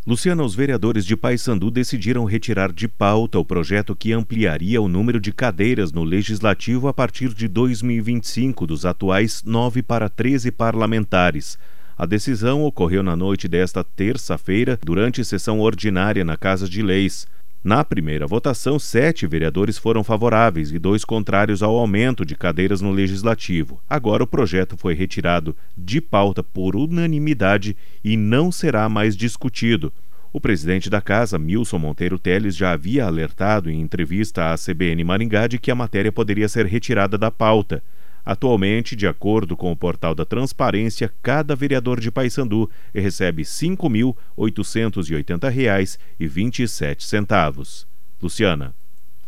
Luciana, os vereadores de Paysandu decidiram retirar de pauta o projeto que ampliaria o número de cadeiras no Legislativo a partir de 2025, dos atuais 9 para 13 parlamentares. A decisão ocorreu na noite desta terça-feira, durante sessão ordinária na Casa de Leis. Na primeira votação, 7 vereadores foram favoráveis e 2 contrários ao aumento de cadeiras no Legislativo. Agora o projeto foi retirado de pauta por unanimidade e não será mais discutido. O presidente da Casa, Milson Monteiro Teles, já havia alertado em entrevista à CBN Maringá de que a matéria poderia ser retirada da pauta. Atualmente, de acordo com o portal da Transparência, cada vereador de Paysandu recebe R$ 5.880,27. Luciana.